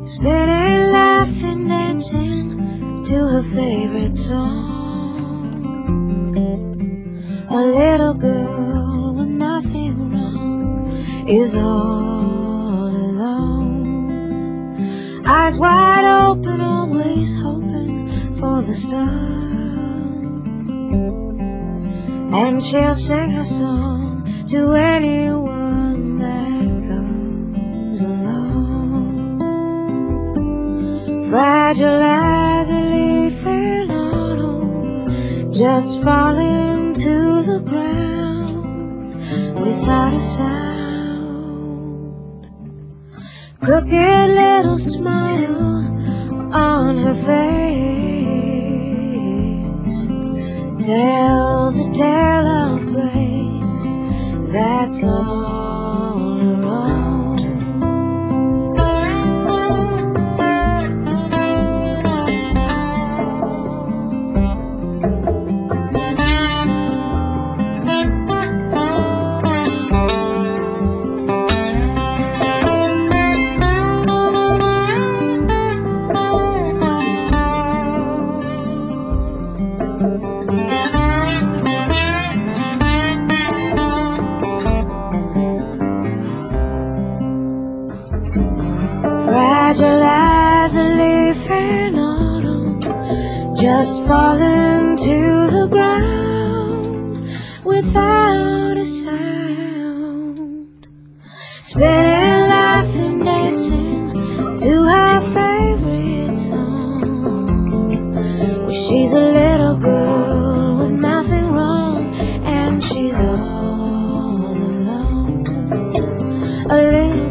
spinning, laughing, dancing to her favorite song. A little girl with nothing wrong is all alone, eyes wide open, always hoping for the sun. And she'll sing her song to anyone that comes along. Fragile as a leaf in autumn, just falling to the ground without a sound. Crooked little smile on her face tells a tale of grace that's all around. Fragile as a leaf in autumn, just falling to the ground without a sound. Spinning, laughing, dancing to her favorite song. Well, she's a little girl with nothing wrong, and she's all alone. A little